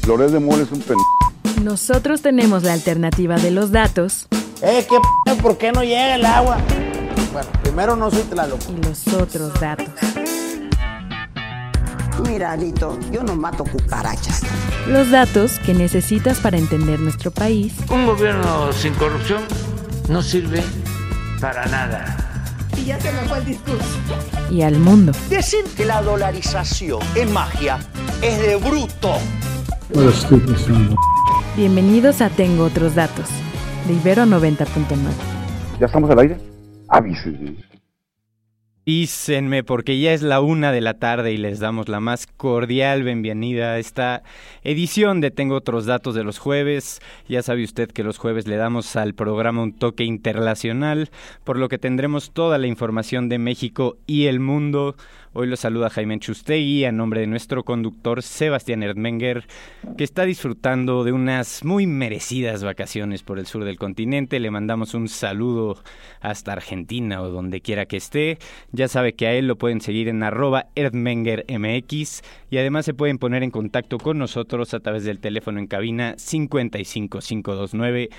Loret de Mola es un Nosotros tenemos la alternativa de los datos. ¿Por qué no llega el agua? Bueno, primero no soy Tlaloc. Y los otros datos. Mira, Alito, yo no mato cucarachas. Los datos que necesitas para entender nuestro país. Un gobierno sin corrupción no sirve para nada. Y ya se me fue el discurso. Y al mundo. Decir que la dolarización es magia es de bruto. Bienvenidos a Tengo Otros Datos, de Ibero 90.9. ¿Ya estamos al aire? Avísenme. Avísenme porque ya es la 1 de la tarde y les damos la más cordial bienvenida a esta edición de Tengo Otros Datos de los jueves. Ya sabe usted que los jueves le damos al programa un toque internacional, por lo que tendremos toda la información de México y el mundo. Hoy los saluda Jaime Chustegui a nombre de nuestro conductor Sebastián Erdmenger, que está disfrutando de unas muy merecidas vacaciones por el sur del continente. Le mandamos un saludo hasta Argentina o donde quiera que esté. Ya sabe que a él lo pueden seguir en @ErdmengerMX y además se pueden poner en contacto con nosotros a través del teléfono en cabina 55 529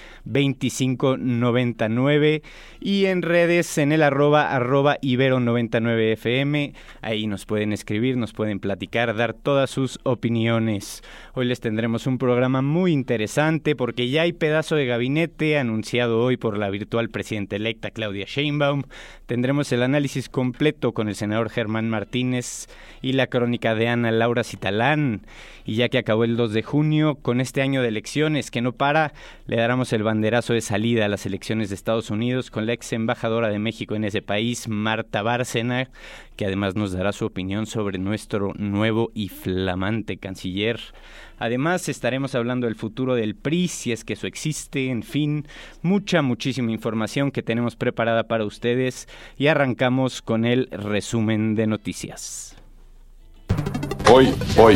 2599 y en redes en el @Ibero99FM. Ahí nos pueden escribir, nos pueden platicar, dar todas sus opiniones. Hoy les tendremos un programa muy interesante porque ya hay pedazo de gabinete anunciado hoy por la virtual presidenta electa Claudia Sheinbaum. Tendremos el análisis completo con el senador Germán Martínez y la crónica de Ana Laura Citalán. Y ya que acabó el 2 de junio, con este año de elecciones que no para, le daremos el banderazo de salida a las elecciones de Estados Unidos con la ex embajadora de México en ese país, Marta Bárcena, que además nos dará su opinión sobre nuestro nuevo y flamante canciller. Además, estaremos hablando del futuro del PRI, si es que eso existe, en fin, muchísima información que tenemos preparada para ustedes y arrancamos con el resumen de noticias. Hoy.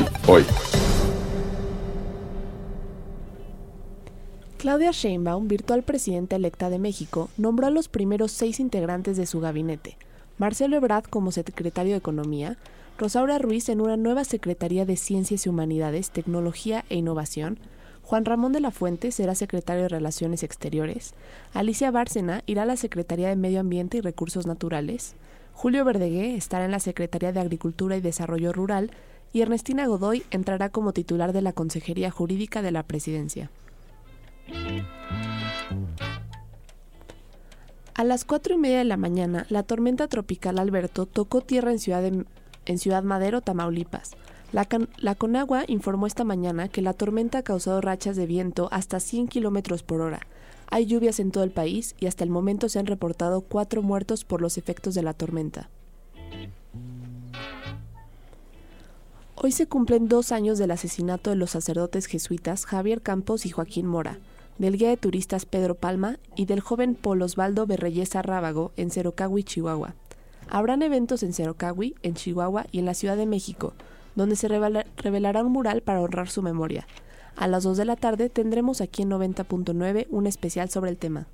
Claudia Sheinbaum, virtual presidenta electa de México, nombró a los primeros 6 integrantes de su gabinete. Marcelo Ebrard como secretario de Economía, Rosaura Ruiz en una nueva Secretaría de Ciencias y Humanidades, Tecnología e Innovación, Juan Ramón de la Fuente será secretario de Relaciones Exteriores, Alicia Bárcena irá a la Secretaría de Medio Ambiente y Recursos Naturales, Julio Verdegué estará en la Secretaría de Agricultura y Desarrollo Rural y Ernestina Godoy entrará como titular de la Consejería Jurídica de la Presidencia. A las 4:30 de la mañana, la tormenta tropical Alberto tocó tierra en Ciudad Madero, Tamaulipas. La Conagua informó esta mañana que la tormenta ha causado rachas de viento hasta 100 km por hora. Hay lluvias en todo el país y hasta el momento se han reportado 4 muertos por los efectos de la tormenta. Hoy se cumplen 2 años del asesinato de los sacerdotes jesuitas Javier Campos y Joaquín Mora, del guía de turistas Pedro Palma y del joven Paul Osvaldo Berreyesa Rábago en Cerocahui, Chihuahua. Habrán eventos en Cerocahui, en Chihuahua y en la Ciudad de México, donde se revelará un mural para honrar su memoria. A las 2 de la tarde tendremos aquí en 90.9 un especial sobre el tema.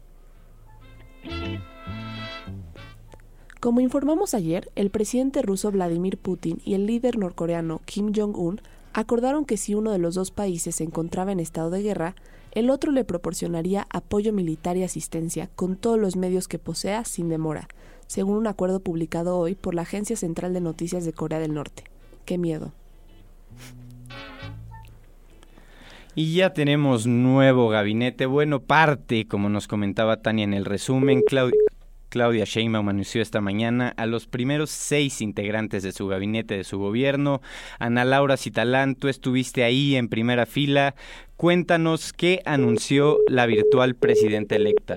Como informamos ayer, el presidente ruso Vladimir Putin y el líder norcoreano Kim Jong-un acordaron que si uno de los dos países se encontraba en estado de guerra, el otro le proporcionaría apoyo militar y asistencia con todos los medios que posea sin demora, según un acuerdo publicado hoy por la Agencia Central de Noticias de Corea del Norte. ¡Qué miedo! Y ya tenemos nuevo gabinete, bueno, parte, como nos comentaba Tania en el resumen. Claudia Sheinbaum anunció esta mañana a los primeros 6 integrantes de su gabinete, de su gobierno. Ana Laura Citalán, tú estuviste ahí en primera fila. Cuéntanos qué anunció la virtual presidenta electa.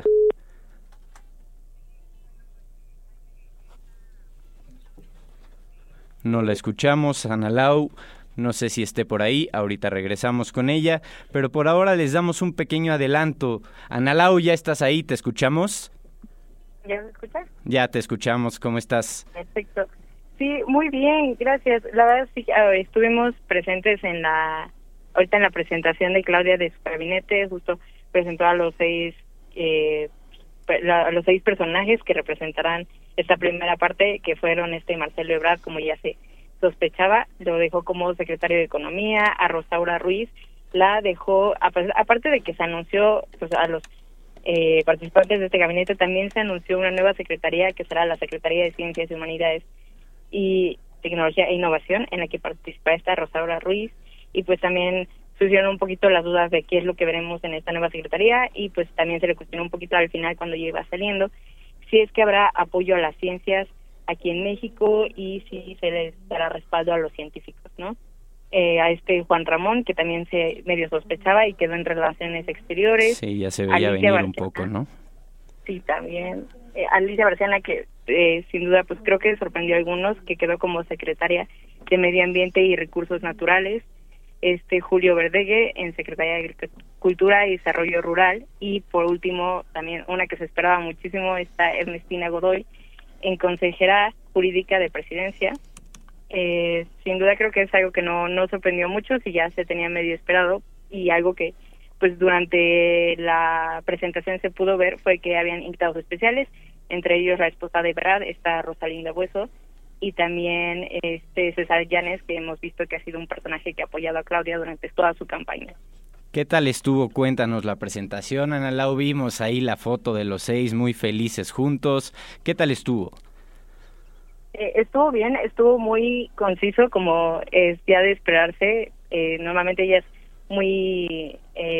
No la escuchamos, Ana Lau. No sé si esté por ahí, ahorita regresamos con ella, pero por ahora les damos un pequeño adelanto. Ana Lau, ¿ya estás ahí? ¿Te escuchamos? ¿Ya me escuchas? Ya te escuchamos, ¿cómo estás? Perfecto. Sí, muy bien, gracias. La verdad sí, estuvimos presentes ahorita en la presentación de Claudia de su gabinete, justo presentó a los 6 personajes que representarán esta primera parte, que fueron Marcelo Ebrard, como ya se sospechaba, lo dejó como secretario de Economía, a Rosaura Ruiz la dejó, aparte de que se anunció pues, a los participantes de este gabinete, también se anunció una nueva secretaría que será la Secretaría de Ciencias y Humanidades y Tecnología e Innovación, en la que participará esta Rosaura Ruiz, y pues también surgieron un poquito las dudas de qué es lo que veremos en esta nueva secretaría, y pues también se le cuestionó un poquito al final cuando ya iba saliendo si es que habrá apoyo a las ciencias aquí en México y si se les dará respaldo a los científicos, ¿no? A Juan Ramón, que también se medio sospechaba y quedó en Relaciones Exteriores. Sí, ya se veía venir un poco, ¿no? Sí, también. Alicia Barciana, que sin duda pues creo que sorprendió a algunos, que quedó como secretaria de Medio Ambiente y Recursos Naturales. Julio Verdegue en Secretaría de Agricultura y Desarrollo Rural, y por último también una que se esperaba muchísimo, está Ernestina Godoy en Consejera Jurídica de Presidencia. Sin duda creo que es algo que no sorprendió mucho, si ya se tenía medio esperado, y algo que pues durante la presentación se pudo ver fue que habían invitados especiales, entre ellos la esposa de Ebrard, está Rosalinda Bueso, y también César Llanes, que hemos visto que ha sido un personaje que ha apoyado a Claudia durante toda su campaña. ¿Qué tal estuvo? Cuéntanos la presentación, Ana Lau. Vimos ahí la foto de los 6 muy felices juntos. ¿Qué tal estuvo? Estuvo bien, estuvo muy conciso, como es ya de esperarse. Normalmente ella es muy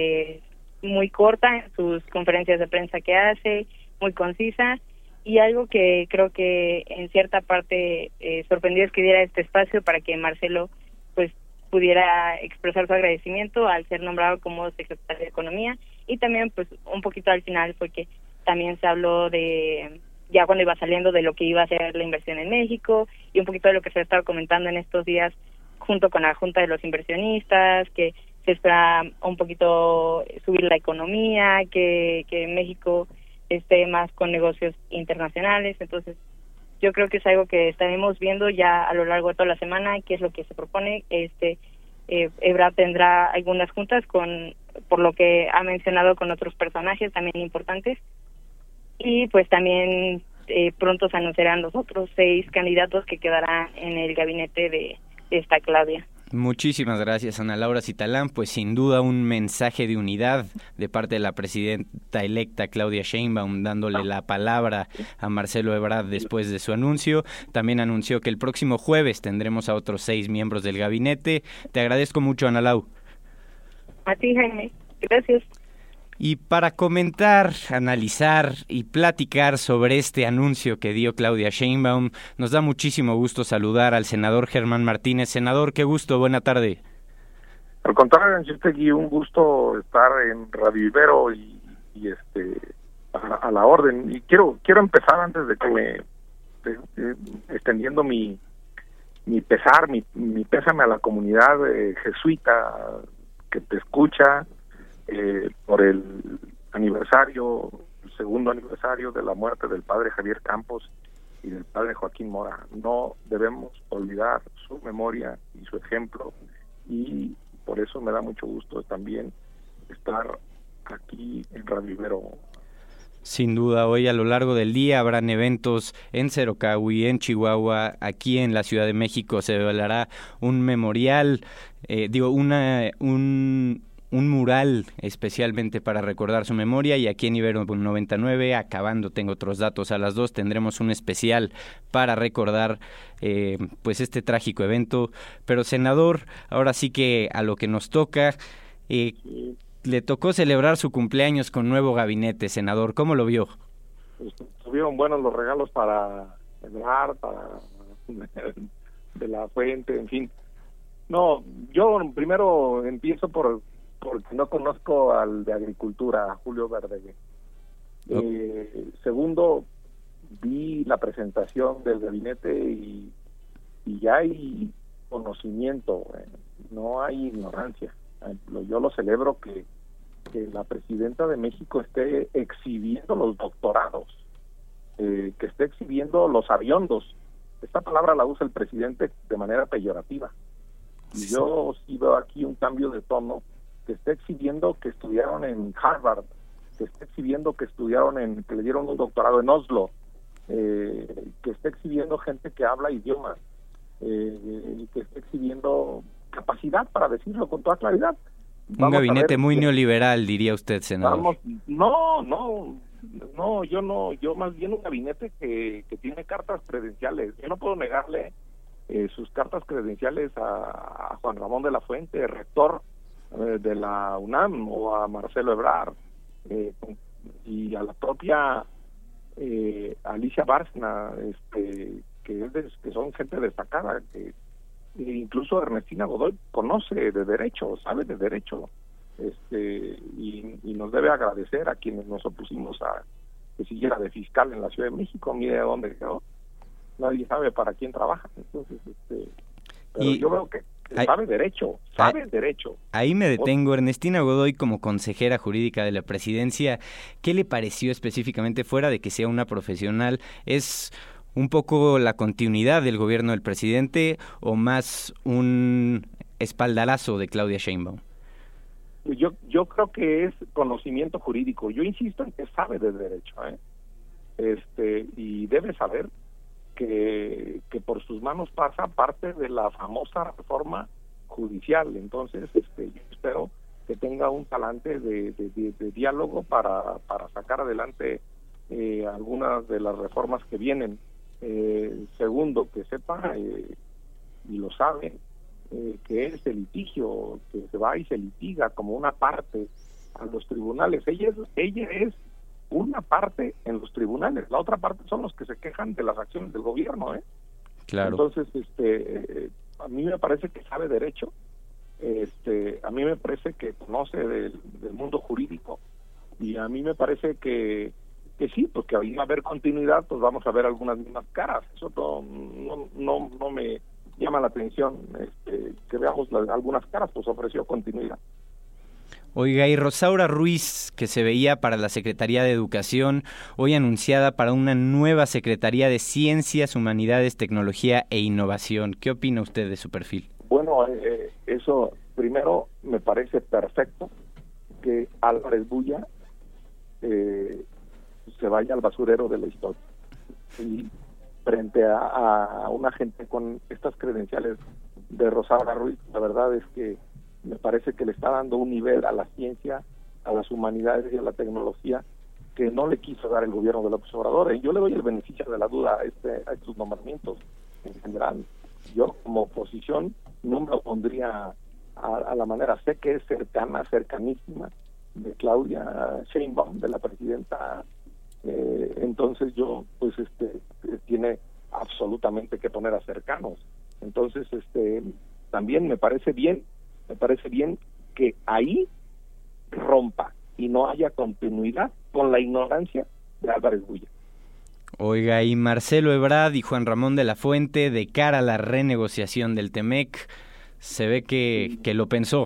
corta en sus conferencias de prensa que hace, muy concisa, y algo que creo que en cierta parte sorprendió es que diera este espacio para que Marcelo pues pudiera expresar su agradecimiento al ser nombrado como secretario de Economía, y también pues un poquito al final fue que también se habló de, ya cuando iba saliendo, de lo que iba a ser la inversión en México, y un poquito de lo que se ha estado comentando en estos días junto con la Junta de los Inversionistas, que se espera un poquito subir la economía, que México esté más con negocios internacionales. Entonces yo creo que es algo que estaremos viendo ya a lo largo de toda la semana, qué es lo que se propone. Ebrard tendrá algunas juntas por lo que ha mencionado, con otros personajes también importantes, y pues también pronto se anunciarán los otros 6 candidatos que quedarán en el gabinete de esta Claudia. Muchísimas gracias, Ana Laura Citalán. Pues sin duda un mensaje de unidad de parte de la presidenta electa Claudia Sheinbaum, dándole la palabra a Marcelo Ebrard después de su anuncio. También anunció que el próximo jueves tendremos a otros 6 miembros del gabinete. Te agradezco mucho, Ana Lau. A ti, Jaime. Gracias. Y para comentar, analizar y platicar sobre este anuncio que dio Claudia Sheinbaum, nos da muchísimo gusto saludar al senador Germán Martínez. Senador, qué gusto, buena tarde. Al contrario, Anchustegui, un gusto estar en Radio Ibero y a la orden. Y quiero empezar antes de que me extendiendo mi pesar, mi pésame a la comunidad jesuita que te escucha, por el segundo aniversario de la muerte del padre Javier Campos y del padre Joaquín Mora. No debemos olvidar su memoria y su ejemplo, y por eso me da mucho gusto también estar aquí en Radio Ibero. Sin duda, hoy a lo largo del día habrán eventos en Cerocahui, en Chihuahua, aquí en la Ciudad de México se velará un memorial, un mural especialmente para recordar su memoria, y aquí en Ibero 99, acabando, tengo otros datos, a las 2 tendremos un especial para recordar pues este trágico evento. Pero senador, ahora sí que a lo que nos toca, le tocó celebrar su cumpleaños con nuevo gabinete, senador, ¿cómo lo vio? Estuvieron buenos los regalos para celebrar, para de la fuente, en fin. No, yo primero empiezo porque no conozco al de Agricultura, Julio Verdegue. Segundo, vi la presentación del gabinete y ya hay conocimiento, no hay ignorancia. Yo lo celebro que la presidenta de México esté exhibiendo los doctorados, que esté exhibiendo los aviondos. Esta palabra la usa el presidente de manera peyorativa. Y yo sí veo aquí un cambio de tono, que esté exhibiendo que estudiaron en Harvard, que esté exhibiendo que que le dieron un doctorado en Oslo, que esté exhibiendo gente que habla idiomas, que esté exhibiendo capacidad para decirlo con toda claridad. Un gabinete muy neoliberal, diría usted, senador. Yo más bien un gabinete que tiene cartas credenciales. Yo no puedo negarle sus cartas credenciales a Juan Ramón de la Fuente, rector de la UNAM, o a Marcelo Ebrard, y a la propia Alicia Bárcena, que son gente destacada, que incluso Ernestina Godoy conoce de derecho, sabe de derecho, y nos debe agradecer a quienes nos opusimos a que siguiera de fiscal en la Ciudad de México. Mire dónde quedó, nadie sabe para quién trabaja. Entonces, pero yo veo que sabe derecho. Ahí me detengo. Ernestina Godoy, como consejera jurídica de la presidencia, ¿qué le pareció específicamente, fuera de que sea una profesional? ¿Es un poco la continuidad del gobierno del presidente o más un espaldarazo de Claudia Sheinbaum? Yo creo que es conocimiento jurídico. Yo insisto en que sabe de derecho, y debe saber que por sus manos pasa parte de la famosa reforma judicial. Entonces, yo espero que tenga un talante de diálogo para sacar adelante algunas de las reformas que vienen. Segundo, que sepa, y lo sabe, que es el litigio, que se va y se litiga como una parte a los tribunales. Ella es una parte en los tribunales, la otra parte son los que se quejan de las acciones del gobierno, Claro. Entonces, a mí me parece que sabe derecho, a mí me parece que conoce del mundo jurídico, y a mí me parece que sí, pues que ahí va a haber continuidad, pues vamos a ver algunas mismas caras. Eso no me llama la atención, que veamos algunas caras, pues ofreció continuidad. Oiga, y Rosaura Ruiz, que se veía para la Secretaría de Educación, hoy anunciada para una nueva Secretaría de Ciencias, Humanidades, Tecnología e Innovación. ¿Qué opina usted de su perfil? Bueno, eso primero me parece perfecto, que Álvarez Bulla se vaya al basurero de la historia. Y frente a una gente con estas credenciales de Rosaura Ruiz, la verdad es que me parece que le está dando un nivel a la ciencia, a las humanidades y a la tecnología que no le quiso dar el gobierno de López Obrador. Y yo le doy el beneficio de la duda a estos nombramientos en general. Yo, como oposición, no me opondría a la manera. Sé que es cercanísima de Claudia Sheinbaum, de la presidenta. Entonces yo, pues, tiene absolutamente que poner a cercanos. Entonces, también me parece bien que ahí rompa y no haya continuidad con la ignorancia de Álvarez Bulla. Oiga, y Marcelo Ebrard y Juan Ramón de la Fuente, de cara a la renegociación del TEMEC, se ve que lo pensó.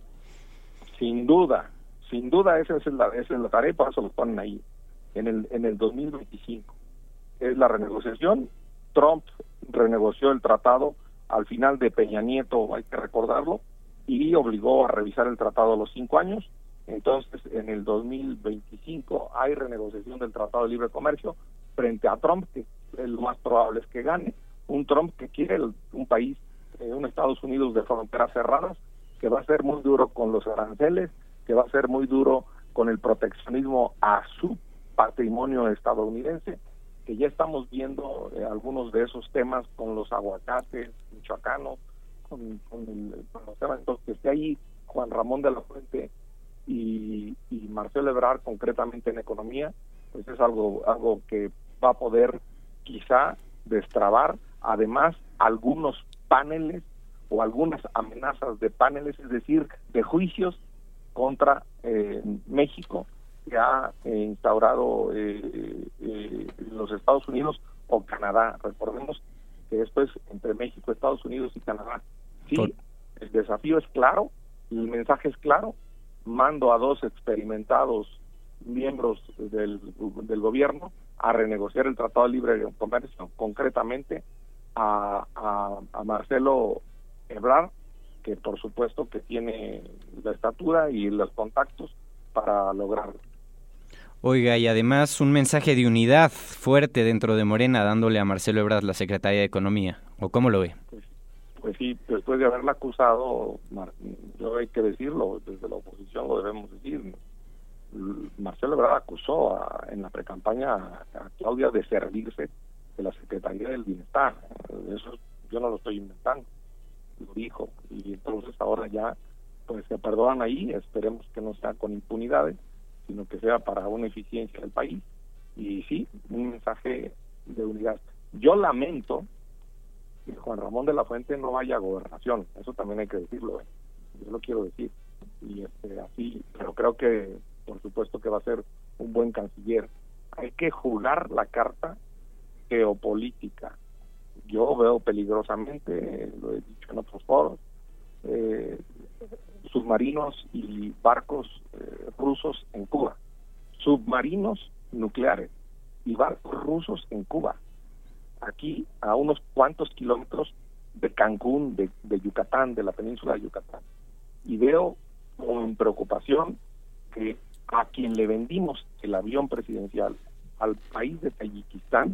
Sin duda, esa es la tarea, y por eso lo ponen ahí, en el 2025. Es la renegociación. Trump renegoció el tratado al final de Peña Nieto, hay que recordarlo, y obligó a revisar el tratado a los 5 años. Entonces, en el 2025 hay renegociación del Tratado de Libre Comercio frente a Trump, que lo más probable es que gane. Un Trump que quiere un país, un Estados Unidos de fronteras cerradas, que va a ser muy duro con los aranceles, que va a ser muy duro con el proteccionismo a su patrimonio estadounidense, que ya estamos viendo algunos de esos temas con los aguacates michoacanos, con los temas. Entonces, que esté ahí Juan Ramón de la Fuente y Marcelo Ebrard concretamente en economía, pues es algo que va a poder quizá destrabar, además, algunos paneles o algunas amenazas de paneles, es decir, de juicios contra México, que ha instaurado los Estados Unidos o Canadá. Recordemos que después entre México, Estados Unidos y Canadá. Sí, el desafío es claro, el mensaje es claro. Mando a 2 experimentados miembros del gobierno a renegociar el Tratado de Libre Comercio, concretamente a Marcelo Ebrard, que por supuesto que tiene la estatura y los contactos para lograrlo. Oiga, y además un mensaje de unidad fuerte dentro de Morena, dándole a Marcelo Ebrard la Secretaría de Economía, ¿o cómo lo ve? pues sí, después de haberla acusado, yo hay que decirlo, desde la oposición lo debemos decir, Marcelo Ebrard acusó en la precampaña a Claudia de servirse de la Secretaría del Bienestar. Eso yo no lo estoy inventando, lo dijo, y entonces ahora ya pues se perdonan ahí. Esperemos que no sea con impunidades, sino que sea para una eficiencia del país, y sí, un mensaje de unidad. Yo lamento que Juan Ramón de la Fuente no vaya a gobernación, eso también hay que decirlo, yo lo quiero decir, y así, pero creo que por supuesto que va a ser un buen canciller. Hay que jugar la carta geopolítica. Yo veo peligrosamente, lo he dicho en otros foros, submarinos y barcos rusos en Cuba, submarinos nucleares y barcos rusos en Cuba, aquí a unos cuantos kilómetros de Cancún, de Yucatán, de la península de Yucatán, y veo con preocupación que a quien le vendimos el avión presidencial, al país de Tayikistán,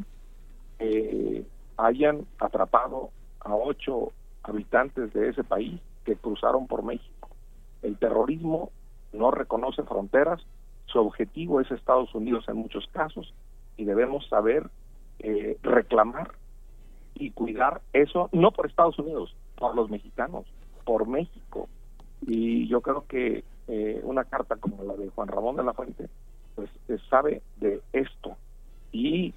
hayan atrapado a 8 habitantes de ese país que cruzaron por México. El terrorismo no reconoce fronteras, su objetivo es Estados Unidos en muchos casos, y debemos saber reclamar y cuidar eso, no por Estados Unidos, por los mexicanos, por México. Y yo creo que una carta como la de Juan Ramón de la Fuente pues sabe de esto, y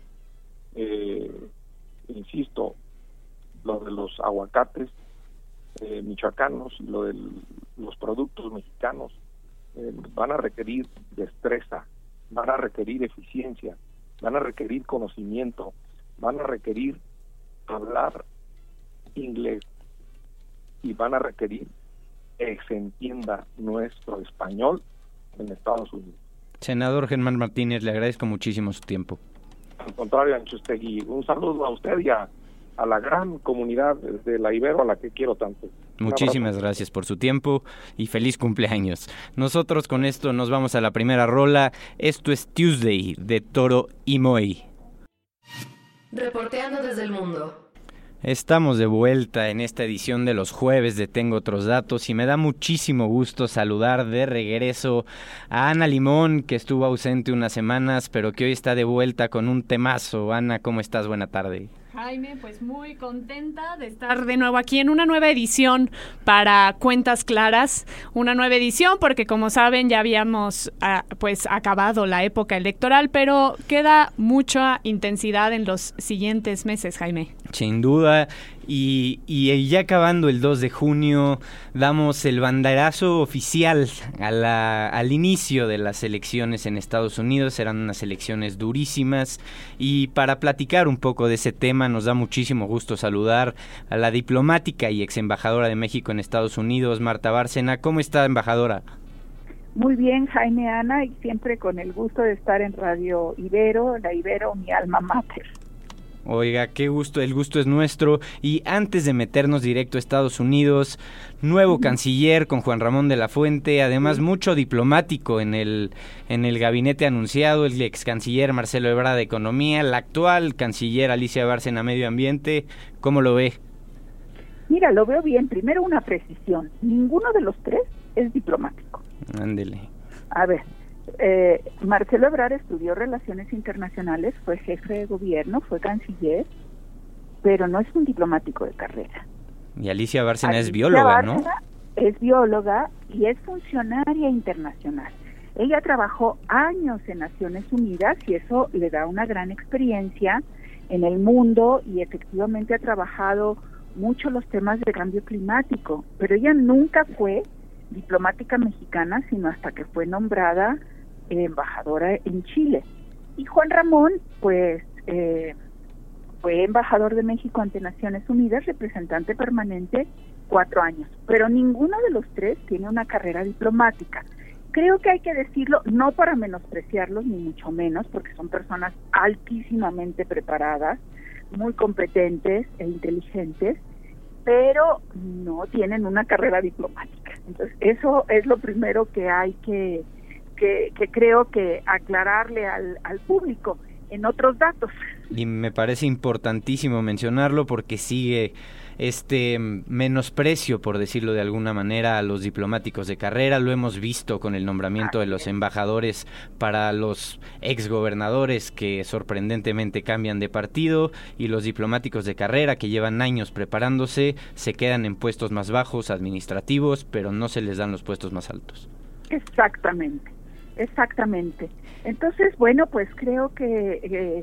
insisto, lo de los aguacates michoacanos, lo de los productos mexicanos van a requerir destreza, van a requerir eficiencia, van a requerir conocimiento, van a requerir hablar inglés, y van a requerir que se entienda nuestro español en Estados Unidos. Senador Germán Martínez, le agradezco muchísimo su tiempo. Al contrario, Anchustegui, un saludo a usted y a la gran comunidad de la Ibero, a la que quiero tanto. Muchísimas gracias por su tiempo y feliz cumpleaños. Nosotros con esto nos vamos a la primera rola. Esto es Tuesday de Toro y Moi. Reporteando desde el mundo. Estamos de vuelta en esta edición de los jueves de Tengo Otros Datos, y me da muchísimo gusto saludar de regreso a Ana Limón, que estuvo ausente unas semanas, pero que hoy está de vuelta con un temazo. Ana, ¿cómo estás? Buena tarde. Jaime, pues muy contenta de estar de nuevo aquí en una nueva edición para Cuentas Claras, una nueva edición porque, como saben, ya habíamos pues acabado la época electoral, pero queda mucha intensidad en los siguientes meses, Jaime. Sin duda, y ya acabando el 2 de junio, damos el banderazo oficial al inicio de las elecciones en Estados Unidos. Serán unas elecciones durísimas, y para platicar un poco de ese tema nos da muchísimo gusto saludar a la diplomática y ex embajadora de México en Estados Unidos, Marta Bárcena. ¿Cómo está, embajadora? Muy bien, Jaime, Ana, y siempre con el gusto de estar en Radio Ibero, la Ibero, mi alma mater. Oiga, qué gusto, el gusto es nuestro. Y antes de meternos directo a Estados Unidos, nuevo canciller con Juan Ramón de la Fuente, además mucho diplomático en el gabinete anunciado, el ex canciller Marcelo Ebrard de Economía, la actual canciller Alicia Bárcena Medio Ambiente. ¿Cómo lo ve? Mira, lo veo bien. Primero, una precisión: ninguno de los tres es diplomático. Ándele. A ver, Marcelo Ebrard estudió Relaciones Internacionales, fue jefe de gobierno, fue canciller, pero no es un diplomático de carrera. Y Alicia Bárcena es bióloga, ¿no? Es bióloga y es funcionaria internacional. Ella trabajó años en Naciones Unidas y eso le da una gran experiencia en el mundo, y efectivamente ha trabajado mucho los temas de cambio climático, pero ella nunca fue diplomática mexicana, sino hasta que fue nombrada embajadora en Chile. Y Juan Ramón, pues, fue embajador de México ante Naciones Unidas, representante permanente 4 años, pero ninguno de los tres tiene una carrera diplomática. Creo que hay que decirlo, no para menospreciarlos, ni mucho menos, porque son personas altísimamente preparadas, muy competentes e inteligentes, pero no tienen una carrera diplomática. Entonces, eso es lo primero que hay que creo que aclararle al público. En otros datos. Y me parece importantísimo mencionarlo porque sigue menosprecio, por decirlo de alguna manera, a los diplomáticos de carrera. Lo hemos visto con el nombramiento de los embajadores para los exgobernadores que sorprendentemente cambian de partido, y los diplomáticos de carrera que llevan años preparándose se quedan en puestos más bajos administrativos, pero no se les dan los puestos más altos. Exactamente. Entonces, bueno, pues creo que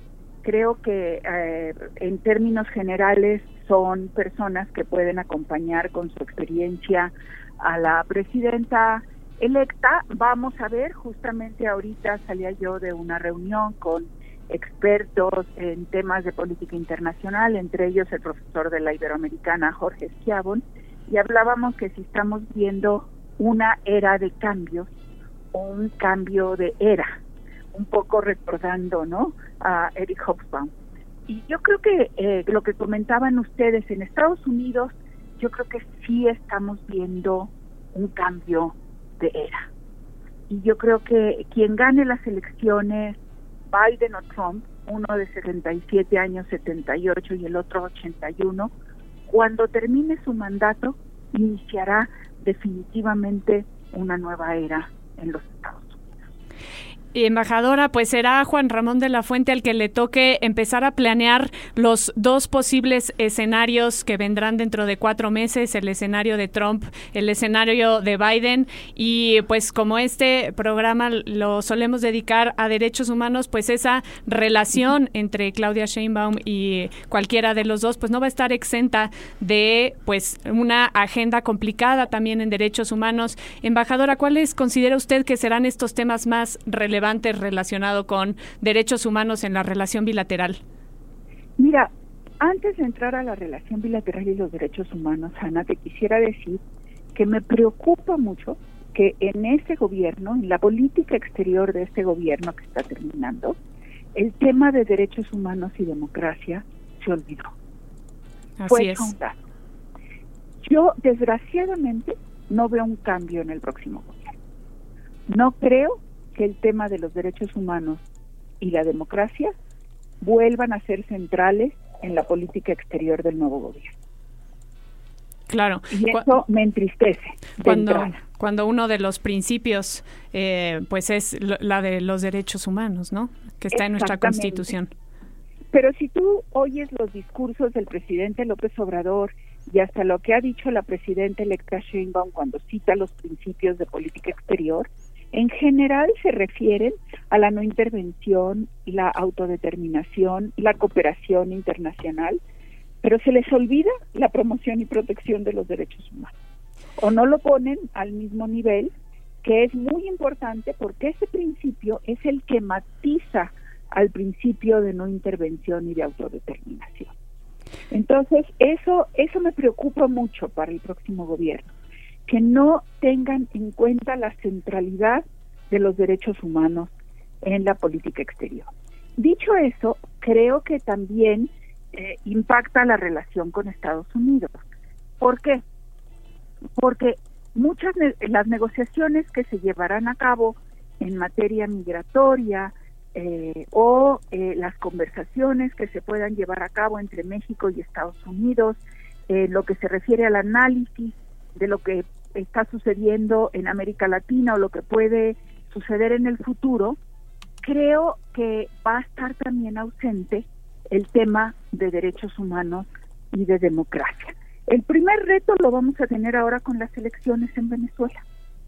en términos generales son personas que pueden acompañar con su experiencia a la presidenta electa. Vamos a ver, justamente ahorita salía yo de una reunión con expertos en temas de política internacional, entre ellos el profesor de la Iberoamericana, Jorge Schiavon, y hablábamos que si estamos viendo una era de cambios o un cambio de era, un poco recordando, ¿no?, a Eric Hobsbawm. Y yo creo que lo que comentaban ustedes en Estados Unidos, yo creo que sí estamos viendo un cambio de era. Y yo creo que quien gane las elecciones, Biden o Trump, uno de 77 años, 78 y el otro 81, cuando termine su mandato, iniciará definitivamente una nueva era en los Estados Unidos. Embajadora, pues será Juan Ramón de la Fuente al que le toque empezar a planear los dos posibles escenarios que vendrán dentro de 4 meses, el escenario de Trump, el escenario de Biden, y pues como este programa lo solemos dedicar a derechos humanos, pues esa relación entre Claudia Sheinbaum y cualquiera de los dos, pues no va a estar exenta de pues una agenda complicada también en derechos humanos. Embajadora, ¿cuáles considera usted que serán estos temas más relevantes relacionado con derechos humanos en la relación bilateral? Mira, antes de entrar a la relación bilateral y los derechos humanos, Ana, te quisiera decir que me preocupa mucho que en este gobierno, en la política exterior de este gobierno que está terminando, el tema de derechos humanos y democracia se olvidó. Así es. Yo, desgraciadamente, no veo un cambio en el próximo gobierno. No creo que el tema de los derechos humanos y la democracia vuelvan a ser centrales en la política exterior del nuevo gobierno. Claro. Y eso me entristece. Cuando uno de los principios pues es la de los derechos humanos, ¿no?, que está en nuestra Constitución. Pero si tú oyes los discursos del presidente López Obrador y hasta lo que ha dicho la presidenta electa Sheinbaum cuando cita los principios de política exterior, en general se refieren a la no intervención, la autodeterminación, la cooperación internacional, pero se les olvida la promoción y protección de los derechos humanos. O no lo ponen al mismo nivel, que es muy importante porque ese principio es el que matiza al principio de no intervención y de autodeterminación. Entonces, eso me preocupa mucho para el próximo gobierno, que no tengan en cuenta la centralidad de los derechos humanos en la política exterior. Dicho eso, creo que también impacta la relación con Estados Unidos. ¿Por qué? Porque las negociaciones que se llevarán a cabo en materia migratoria o las conversaciones que se puedan llevar a cabo entre México y Estados Unidos, lo que se refiere al análisis de lo que está sucediendo en América Latina o lo que puede suceder en el futuro, creo que va a estar también ausente el tema de derechos humanos y de democracia. El primer reto lo vamos a tener ahora con las elecciones en Venezuela.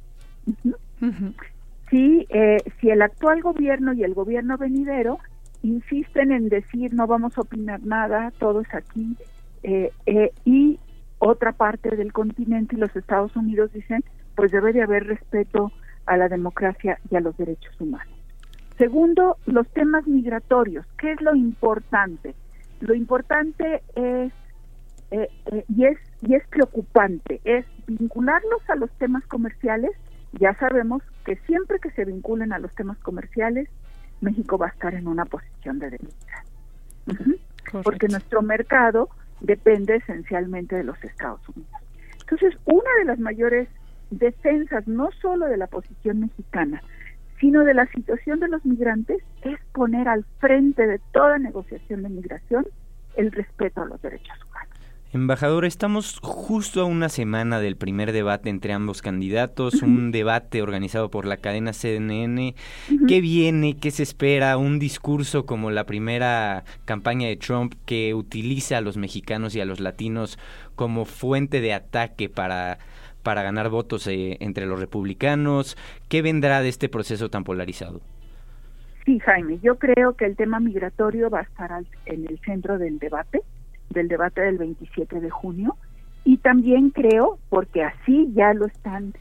Si el actual gobierno y el gobierno venidero insisten en decir no vamos a opinar nada, todo es aquí, y otra parte del continente y los Estados Unidos dicen pues debe de haber respeto a la democracia y a los derechos humanos. Segundo, los temas migratorios. ¿Qué es lo importante? Lo importante es y es preocupante, es vincularlos a los temas comerciales. Ya sabemos que siempre que se vinculen a los temas comerciales, México va a estar en una posición de debilidad. Porque nuestro mercado depende esencialmente de los Estados Unidos. Entonces, una de las mayores defensas, no solo de la posición mexicana, sino de la situación de los migrantes, es poner al frente de toda negociación de migración el respeto a los derechos humanos. Embajadora, estamos justo a una semana del primer debate entre ambos candidatos, un debate organizado por la cadena CNN. ¿Qué viene? ¿Qué se espera? ¿Un discurso como la primera campaña de Trump que utiliza a los mexicanos y a los latinos como fuente de ataque para ganar votos entre los republicanos? ¿Qué vendrá de este proceso tan polarizado? Sí, Jaime, yo creo que el tema migratorio va a estar en el centro del debate del 27 de junio, y también creo, porque así ya lo están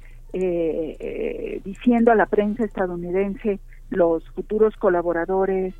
diciendo a la prensa estadounidense los futuros colaboradores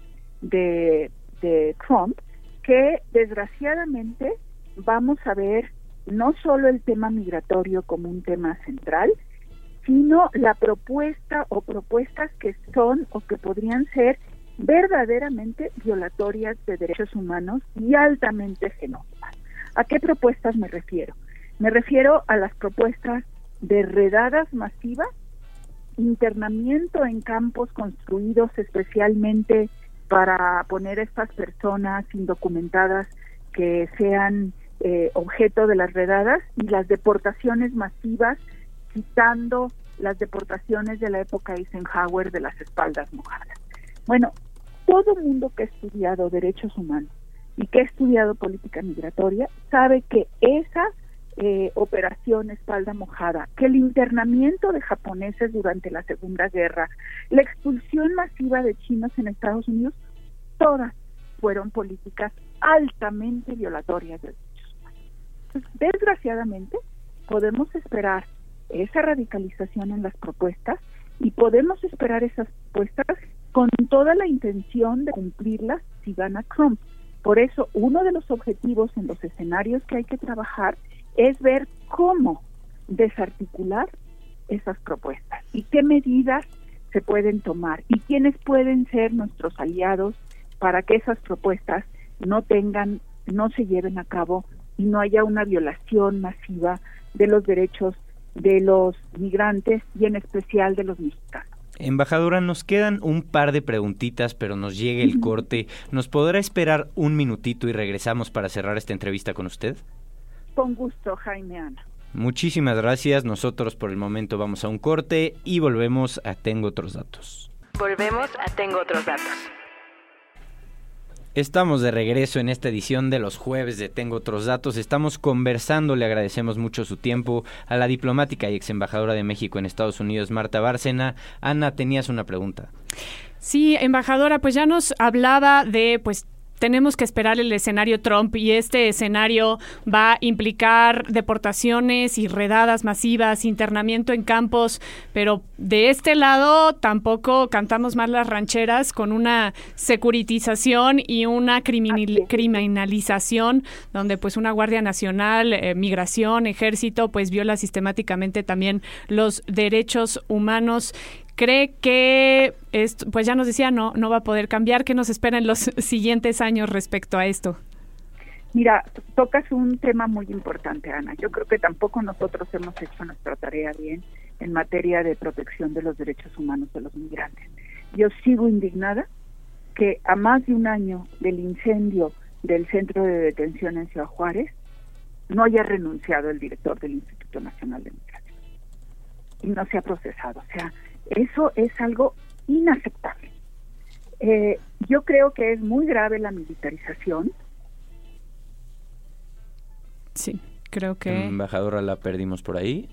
de Trump, que desgraciadamente vamos a ver no solo el tema migratorio como un tema central, sino la propuesta o propuestas que son o que podrían ser verdaderamente violatorias de derechos humanos y altamente xenófobas. ¿A qué propuestas me refiero? Me refiero a las propuestas de redadas masivas, internamiento en campos construidos especialmente para poner a estas personas indocumentadas que sean objeto de las redadas, y las deportaciones masivas, citando las deportaciones de la época Eisenhower de las espaldas mojadas. Bueno, todo mundo que ha estudiado derechos humanos y que ha estudiado política migratoria sabe que esa operación espalda mojada, que el internamiento de japoneses durante la Segunda Guerra, la expulsión masiva de chinos en Estados Unidos, todas fueron políticas altamente violatorias de derechos humanos. Entonces, desgraciadamente, podemos esperar esa radicalización en las propuestas, y podemos esperar esas propuestas con toda la intención de cumplirlas si gana Trump. Por eso, uno de los objetivos en los escenarios que hay que trabajar es ver cómo desarticular esas propuestas y qué medidas se pueden tomar y quiénes pueden ser nuestros aliados para que esas propuestas no se lleven a cabo y no haya una violación masiva de los derechos de los migrantes y en especial de los mexicanos. Embajadora, nos quedan un par de preguntitas, pero nos llega el corte. ¿Nos podrá esperar un minutito y regresamos para cerrar esta entrevista con usted? Con gusto, Jaime, Ana. Muchísimas gracias. Nosotros por el momento vamos a un corte y volvemos a Tengo Otros Datos. Volvemos a Tengo Otros Datos. Estamos de regreso en esta edición de los jueves de Tengo Otros Datos. Estamos conversando, le agradecemos mucho su tiempo a la diplomática y ex embajadora de México en Estados Unidos, Marta Bárcena. Ana, tenías una pregunta. Sí, embajadora, pues ya nos hablaba de, tenemos que esperar el escenario Trump, y este escenario va a implicar deportaciones y redadas masivas, internamiento en campos, pero de este lado tampoco cantamos más las rancheras, con una securitización y una criminalización donde una Guardia Nacional, Migración, Ejército, viola sistemáticamente también los derechos humanos. ¿Cree que esto, ya nos decía, no va a poder cambiar? ¿Qué nos espera en los siguientes años respecto a esto? Mira, tocas un tema muy importante, Ana. Yo creo que tampoco nosotros hemos hecho nuestra tarea bien en materia de protección de los derechos humanos de los migrantes. Yo sigo indignada que a más de un año del incendio del centro de detención en Ciudad Juárez no haya renunciado el director del Instituto Nacional de Migración y no se ha procesado. O sea, eso es algo inaceptable. Yo creo que es muy grave la militarización. Sí, creo que... Embajadora, la perdimos por ahí.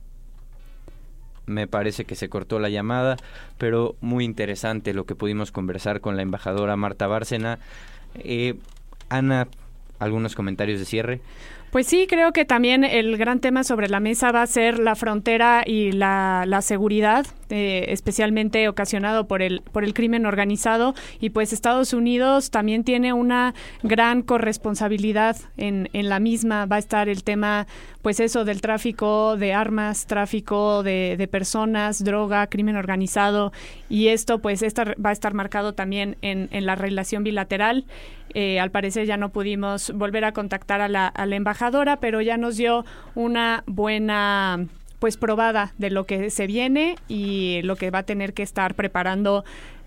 Me parece que se cortó la llamada, pero muy interesante lo que pudimos conversar con la embajadora Marta Bárcena. Ana, ¿algunos comentarios de cierre? Pues sí, creo que también el gran tema sobre la mesa va a ser la frontera y la seguridad, especialmente ocasionado por el crimen organizado, y Estados Unidos también tiene una gran corresponsabilidad en la misma. Va a estar el tema, eso del tráfico de armas, tráfico de personas, droga, crimen organizado, y esto va a estar marcado también en la relación bilateral. Al parecer ya no pudimos volver a contactar a la embajadora, pero ya nos dio una buena probada de lo que se viene y lo que va a tener que estar preparando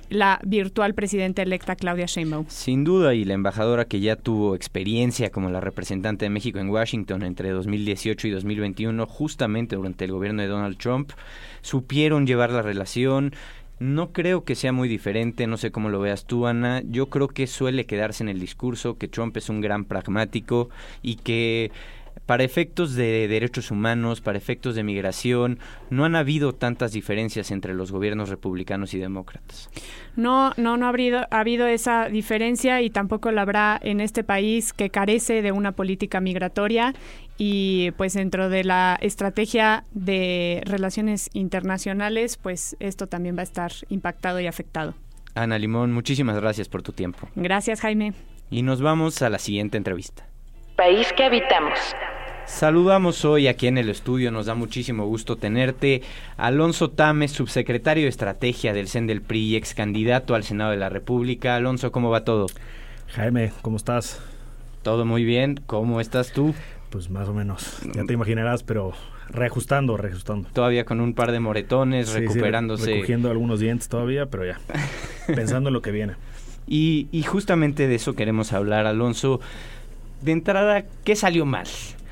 la virtual presidenta electa Claudia Sheinbaum. Sin duda, y la embajadora que ya tuvo experiencia como la representante de México en Washington entre 2018 y 2021, justamente durante el gobierno de Donald Trump, supieron llevar la relación. No creo que sea muy diferente, no sé cómo lo veas tú, Ana. Yo creo que suele quedarse en el discurso que Trump es un gran pragmático y que para efectos de derechos humanos, para efectos de migración, no han habido tantas diferencias entre los gobiernos republicanos y demócratas. No ha habido esa diferencia y tampoco la habrá en este país que carece de una política migratoria y pues dentro de la estrategia de relaciones internacionales, pues esto también va a estar impactado y afectado. Ana Limón, muchísimas gracias por tu tiempo. Gracias, Jaime. Y nos vamos a la siguiente entrevista. País que habitamos. Saludamos hoy aquí en el estudio, nos da muchísimo gusto tenerte, Alonso Tames, subsecretario de Estrategia del CEN del PRI y ex candidato al Senado de la República. Alonso, ¿cómo va todo? Jaime, ¿cómo estás? Todo muy bien, ¿cómo estás tú? Pues más o menos, ya te imaginarás, pero reajustando. Todavía con un par de moretones, sí, recuperándose. Sí, recogiendo algunos dientes todavía, pero ya, pensando en lo que viene. Y justamente de eso queremos hablar, Alonso. De entrada, ¿qué salió mal?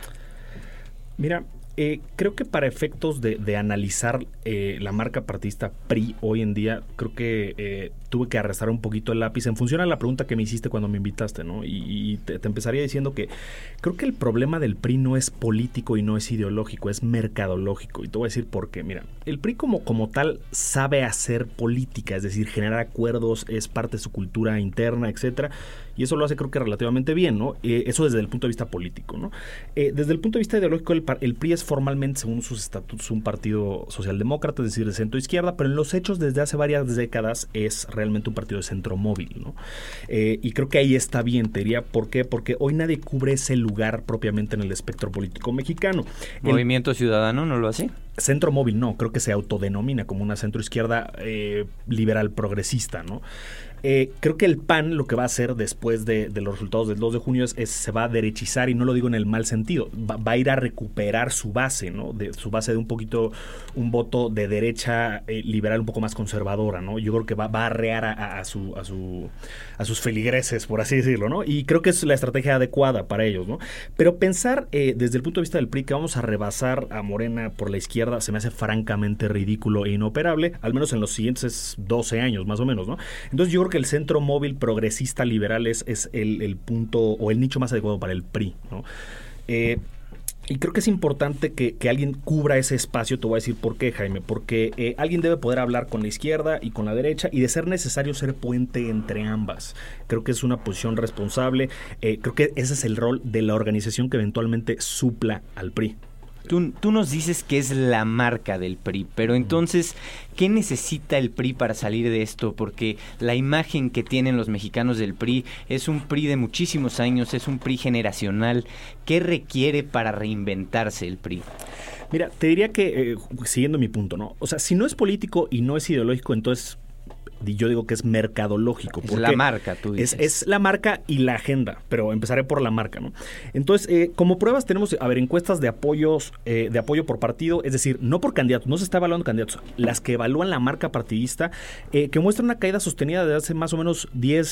Mira, creo que para efectos de analizar la marca partidista PRI hoy en día, creo que tuve que arrastrar un poquito el lápiz en función a la pregunta que me hiciste cuando me invitaste, ¿no? Y te empezaría diciendo que creo que el problema del PRI no es político y no es ideológico, es mercadológico. Y te voy a decir por qué. Mira, el PRI como tal sabe hacer política, es decir, generar acuerdos, es parte de su cultura interna, etcétera. Y eso lo hace creo que relativamente bien, ¿no? Eso desde el punto de vista político, ¿no? Desde el punto de vista ideológico, el PRI es formalmente, según sus estatutos, un partido socialdemócrata, es decir, de centro-izquierda, pero en los hechos desde hace varias décadas es realmente un partido de centro móvil, ¿no? Y creo que ahí está bien, te diría, ¿por qué? Porque hoy nadie cubre ese lugar propiamente en el espectro político mexicano. ¿Movimiento Ciudadano no lo hace? Centro móvil no, creo que se autodenomina como una centro-izquierda liberal progresista, ¿no? Creo que el PAN lo que va a hacer después de los resultados del 2 de junio se va a derechizar, y no lo digo en el mal sentido, va a ir a recuperar su base, ¿no? Su base de un poquito, un voto de derecha liberal un poco más conservadora, ¿no? Yo creo que va a arrear a sus feligreses, por así decirlo, ¿no? Y creo que es la estrategia adecuada para ellos, ¿no? Pero pensar desde el punto de vista del PRI que vamos a rebasar a Morena por la izquierda se me hace francamente ridículo e inoperable, al menos en los siguientes 12 años más o menos, ¿no? Entonces yo creo que el centro móvil progresista liberal es el punto o el nicho más adecuado para el PRI, ¿no? Y creo que es importante que alguien cubra ese espacio. Te voy a decir por qué, Jaime. Porque alguien debe poder hablar con la izquierda y con la derecha y, de ser necesario, ser puente entre ambas. Creo que es una posición responsable. Creo que ese es el rol de la organización que eventualmente supla al PRI. Tú nos dices que es la marca del PRI, pero entonces, ¿qué necesita el PRI para salir de esto? Porque la imagen que tienen los mexicanos del PRI es un PRI de muchísimos años, es un PRI generacional. ¿Qué requiere para reinventarse el PRI? Mira, te diría que, siguiendo mi punto, ¿no? O sea, si no es político y no es ideológico, entonces yo digo que es mercadológico. Es la marca, tú dices. Es la marca y la agenda, pero empezaré por la marca, ¿no? Entonces, como pruebas tenemos, encuestas de apoyo por partido, es decir, no por candidatos, no se está evaluando candidatos, las que evalúan la marca partidista, que muestran una caída sostenida desde hace más o menos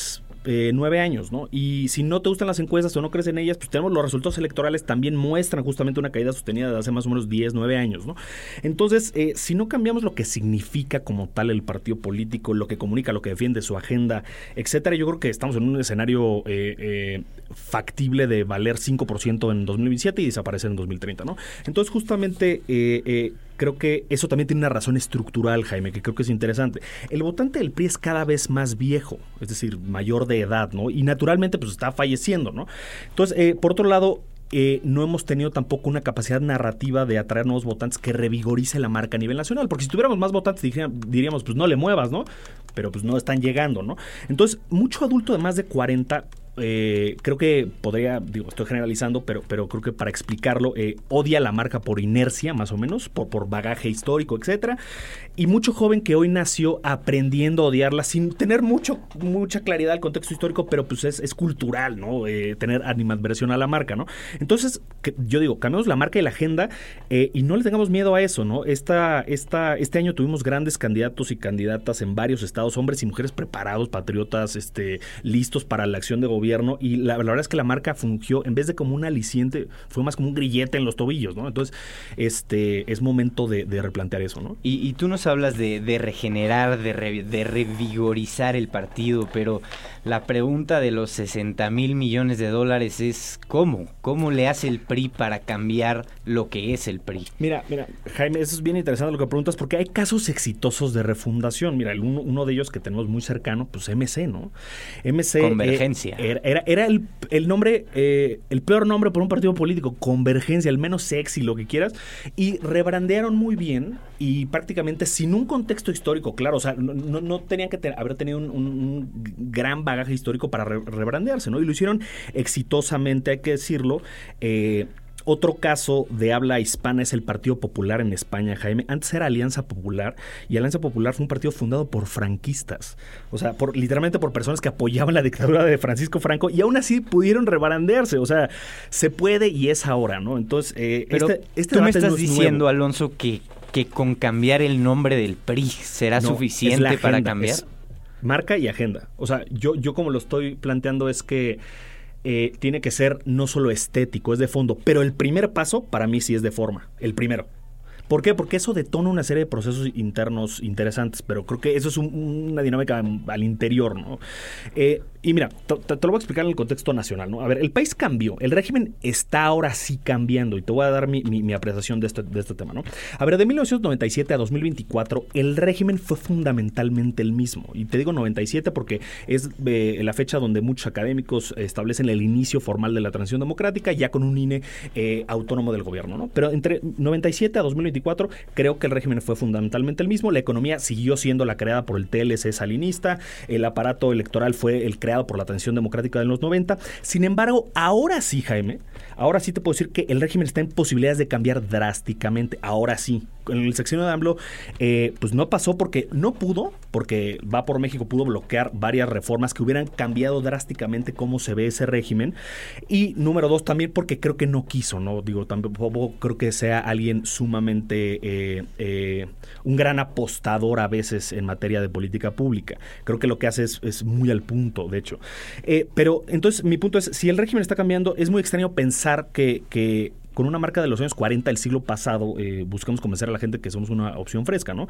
9 años, ¿no? Y si no te gustan las encuestas o no crees en ellas, pues tenemos los resultados electorales, también muestran justamente una caída sostenida desde hace más o menos 9 años, ¿no? Entonces, si no cambiamos lo que significa como tal el partido político, lo que comunica, lo que defiende, su agenda, etcétera, yo creo que estamos en un escenario factible de valer 5% en 2027 y desaparecer en 2030, ¿no? Entonces, justamente creo que eso también tiene una razón estructural, Jaime, que creo que es interesante. El votante del PRI es cada vez más viejo, es decir, mayor de edad, ¿no? Y naturalmente pues está falleciendo, ¿no? Entonces, por otro lado, no hemos tenido tampoco una capacidad narrativa de atraer nuevos votantes que revigorice la marca a nivel nacional, porque si tuviéramos más votantes diríamos, pues no le muevas, ¿no? Pero pues no están llegando, ¿no? Entonces, mucho adulto de más de 40 creo que podría, estoy generalizando, pero creo que para explicarlo, odia la marca por inercia, más o menos, por bagaje histórico, etcétera. Y mucho joven que hoy nació aprendiendo a odiarla sin tener mucha claridad del contexto histórico, pero pues es cultural, ¿no? Tener animadversión a la marca, ¿no? Entonces, yo digo, cambiamos la marca y la agenda y no le tengamos miedo a eso, ¿no? Este año tuvimos grandes candidatos y candidatas en varios estados, hombres y mujeres preparados, patriotas, listos para la acción de gobierno, y la verdad es que la marca fungió, en vez de como un aliciente, fue más como un grillete en los tobillos, ¿no? Entonces, es momento de replantear eso, ¿no? Y tú nos hablas de regenerar, de revigorizar el partido, pero la pregunta de los 60,000 millones de dólares es ¿cómo le hace el PRI para cambiar lo que es el PRI? Mira, Jaime, eso es bien interesante lo que preguntas, porque hay casos exitosos de refundación. Mira, uno de ellos que tenemos muy cercano, pues MC, ¿no? MC Convergencia. Era el nombre, el peor nombre por un partido político, Convergencia, el menos sexy, lo que quieras, y rebrandearon muy bien y prácticamente sin un contexto histórico claro, o sea, no tenían que haber tenido un gran bagaje histórico para rebrandearse, ¿no? Y lo hicieron exitosamente, hay que decirlo. Otro caso de habla hispana es el Partido Popular en España, Jaime. Antes era Alianza Popular, y Alianza Popular fue un partido fundado por franquistas. O sea, literalmente por personas que apoyaban la dictadura de Francisco Franco, y aún así pudieron rebarandearse. O sea, se puede y es ahora, ¿no? Entonces, pero tú me estás diciendo, Alonso, que con cambiar el nombre del PRI será suficiente para cambiar. Marca y agenda. O sea, yo como lo estoy planteando es que tiene que ser no solo estético, es de fondo. Pero el primer paso para mí sí es de forma. El primero. ¿Por qué? Porque eso detona una serie de procesos internos interesantes, pero creo que eso es una dinámica al interior, ¿no? Y mira, te lo voy a explicar en el contexto nacional, ¿no? A ver, el país cambió, el régimen está ahora sí cambiando, y te voy a dar mi apreciación de este tema, ¿no? A ver, de 1997 a 2024, el régimen fue fundamentalmente el mismo. Y te digo 97 porque es la fecha donde muchos académicos establecen el inicio formal de la transición democrática, ya con un INE autónomo del gobierno, ¿no? Pero entre 97 a 2024, creo que el régimen fue fundamentalmente el mismo. La economía siguió siendo la creada por el TLC salinista, el aparato electoral fue el creado por la transición democrática de los 90. Sin embargo, ahora sí, Jaime, ahora sí te puedo decir que el régimen está en posibilidades de cambiar drásticamente. Ahora sí. En el sexenio de AMLO, pues no pasó porque no pudo, porque Va por México pudo bloquear varias reformas que hubieran cambiado drásticamente cómo se ve ese régimen. Y número dos, también porque creo que no quiso, ¿no? Digo, tampoco creo que sea alguien sumamente un gran apostador a veces en materia de política pública. Creo que lo que hace es muy al punto, de hecho. Pero entonces mi punto es, si el régimen está cambiando, es muy extraño pensar que con una marca de los años 40 del siglo pasado buscamos convencer a la gente que somos una opción fresca, ¿no?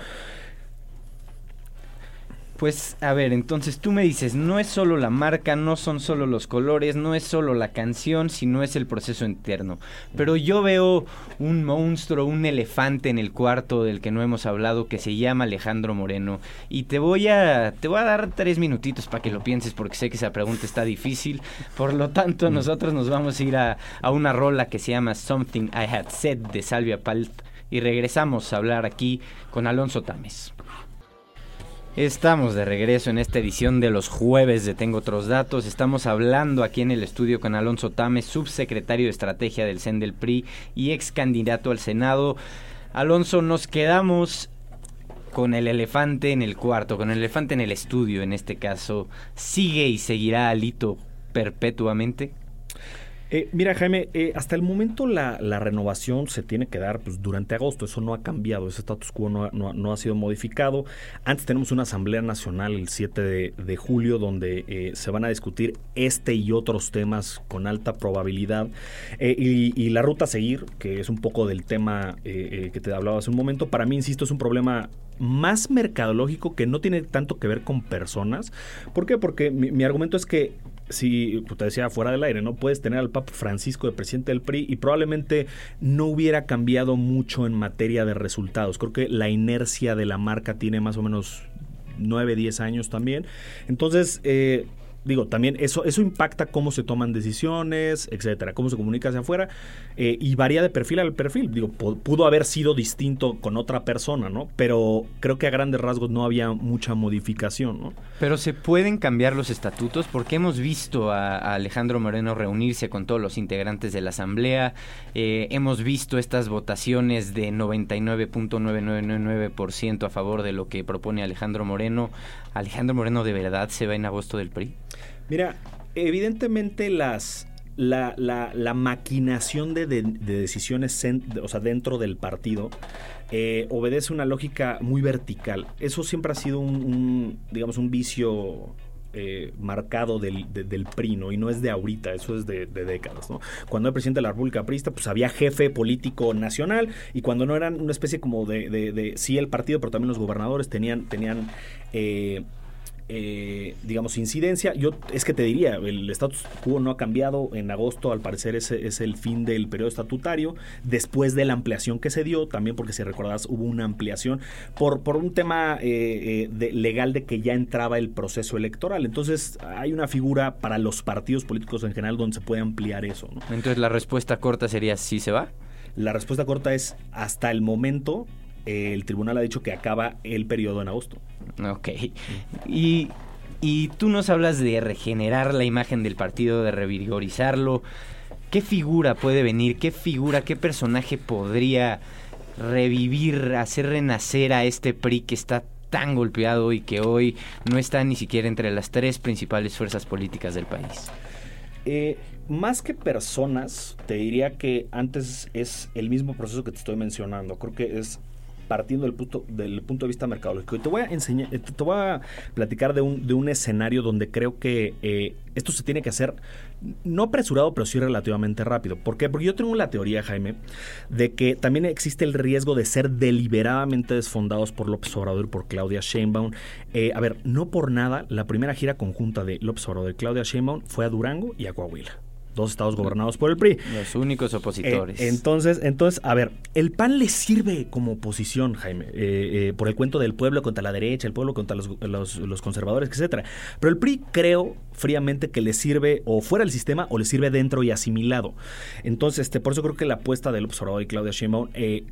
Pues, a ver, entonces tú me dices, no es solo la marca, no son solo los colores, no es solo la canción, sino es el proceso interno. Pero yo veo un monstruo, un elefante en el cuarto del que no hemos hablado, que se llama Alejandro Moreno. Y te voy a dar 3 minutitos para que lo pienses, porque sé que esa pregunta está difícil. Por lo tanto, nosotros nos vamos a ir a una rola que se llama Something I Had Said, de Salvia Plath, y regresamos a hablar aquí con Alonso Tames. Estamos de regreso en esta edición de los jueves de Tengo Otros Datos. Estamos hablando aquí en el estudio con Alonso Tames, subsecretario de Estrategia del CEN del PRI y ex candidato al Senado. Alonso, nos quedamos con el elefante en el cuarto, con el elefante en el estudio en este caso. ¿Sigue y seguirá Alito perpetuamente? Mira, Jaime, hasta el momento la renovación se tiene que dar pues, durante agosto. Eso no ha cambiado, ese status quo no ha sido modificado. Antes tenemos una asamblea nacional el 7 de julio donde se van a discutir este y otros temas con alta probabilidad. Y la ruta a seguir, que es un poco del tema que te hablaba hace un momento, para mí, insisto, es un problema más mercadológico que no tiene tanto que ver con personas. ¿Por qué? Porque mi argumento es que si, te decía fuera del aire, ¿no? Puedes tener al Papa Francisco de presidente del PRI y probablemente no hubiera cambiado mucho en materia de resultados. Creo que la inercia de la marca tiene más o menos 9, 10 años también. Entonces, Digo, también eso impacta cómo se toman decisiones, etcétera, cómo se comunica hacia afuera, y varía de perfil al perfil. Digo, pudo haber sido distinto con otra persona, ¿no? Pero creo que a grandes rasgos no había mucha modificación, ¿no? Pero ¿se pueden cambiar los estatutos? Porque hemos visto a Alejandro Moreno reunirse con todos los integrantes de la Asamblea, hemos visto estas votaciones de 99.9999% a favor de lo que propone Alejandro Moreno. ¿Alejandro Moreno de verdad se va en agosto del PRI? Mira, evidentemente la maquinación de decisiones o sea, dentro del partido obedece una lógica muy vertical. Eso siempre ha sido un vicio marcado del PRI, ¿no? Y no es de ahorita, eso es de décadas, ¿no? Cuando era presidente de la República Priista, pues había jefe político nacional, y cuando no eran una especie como sí el partido, pero también los gobernadores tenían incidencia. Yo es que te diría, el status quo no ha cambiado. En agosto, al parecer, ese es el fin del periodo estatutario, después de la ampliación que se dio, también porque si recordarás hubo una ampliación por un tema legal de que ya entraba el proceso electoral. Entonces hay una figura para los partidos políticos en general donde se puede ampliar eso, ¿no? Entonces la respuesta corta sería ¿sí se va? La respuesta corta es hasta el momento. El tribunal ha dicho que acaba el periodo en agosto. Ok. Y tú nos hablas de regenerar la imagen del partido, de revigorizarlo. ¿Qué figura puede venir? ¿Qué personaje podría revivir, hacer renacer a este PRI que está tan golpeado y que hoy no está ni siquiera entre las 3 principales fuerzas políticas del país? Más que personas, te diría que antes es el mismo proceso que te estoy mencionando. Creo que es partiendo del punto de vista mercadológico. Y te voy a platicar de un escenario donde creo que esto se tiene que hacer no apresurado, pero sí relativamente rápido. ¿Por qué? Porque yo tengo la teoría, Jaime, de que también existe el riesgo de ser deliberadamente desfondados por López Obrador y por Claudia Sheinbaum. No por nada, la primera gira conjunta de López Obrador y Claudia Sheinbaum fue a Durango y a Coahuila. 2 estados gobernados por el PRI. Los únicos opositores. Entonces, el PAN le sirve como oposición, Jaime, por el cuento del pueblo contra la derecha, el pueblo contra los conservadores, etcétera. Pero el PRI creo fríamente que le sirve o fuera del sistema o le sirve dentro y asimilado. Entonces, por eso creo que la apuesta de López Obrador y Claudia Sheinbaum,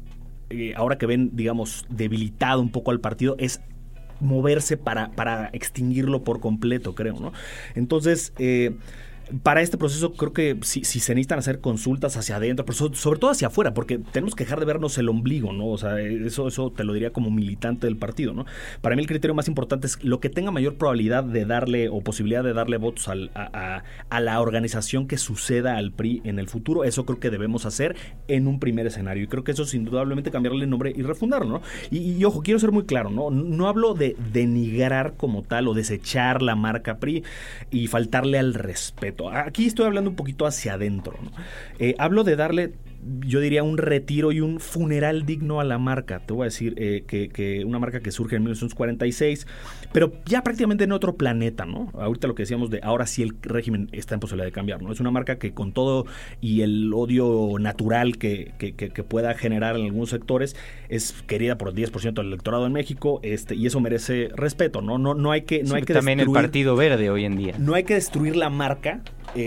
ahora que ven, digamos, debilitado un poco al partido, es moverse para extinguirlo por completo, creo, ¿no? Entonces, para este proceso creo que si se necesitan hacer consultas hacia adentro, pero sobre todo hacia afuera, porque tenemos que dejar de vernos el ombligo, ¿no? O sea, eso te lo diría como militante del partido, ¿no? Para mí el criterio más importante es lo que tenga mayor probabilidad de darle o posibilidad de darle votos a la organización que suceda al PRI en el futuro. Eso creo que debemos hacer en un primer escenario, y creo que eso es indudablemente cambiarle el nombre y refundarlo, ¿no? Y ojo, quiero ser muy claro, ¿no? No hablo de denigrar como tal o desechar la marca PRI y faltarle al respeto. Aquí estoy hablando un poquito hacia adentro, ¿no? Hablo de darle, yo diría, un retiro y un funeral digno a la marca. Te voy a decir que una marca que surge en 1946, pero ya prácticamente en otro planeta, ¿no? Ahorita lo que decíamos de ahora sí el régimen está en posibilidad de cambiar, ¿no? Es una marca que con todo y el odio natural que pueda generar en algunos sectores, es querida por el 10% del electorado en México, y eso merece respeto, ¿no? No hay que también destruir, el Partido Verde hoy en día. No hay que destruir la marca,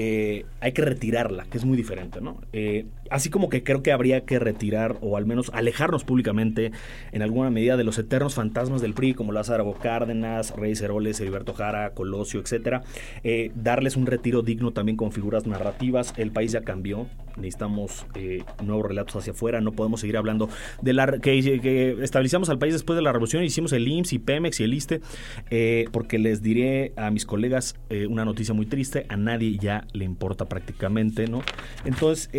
hay que retirarla, que es muy diferente, ¿no? Así como que creo que habría que retirar o al menos alejarnos públicamente en alguna medida de los eternos fantasmas del PRI como Lázaro Cárdenas, Reyes Heroles, Heriberto Jara, Colosio, etcétera. Darles un retiro digno también con figuras narrativas. El país ya cambió, necesitamos nuevos relatos hacia afuera. No podemos seguir hablando de que estabilizamos al país después de la revolución, hicimos el IMSS y Pemex y el ISSSTE, porque les diré a mis colegas una noticia muy triste: a nadie ya le importa prácticamente, ¿no? Entonces,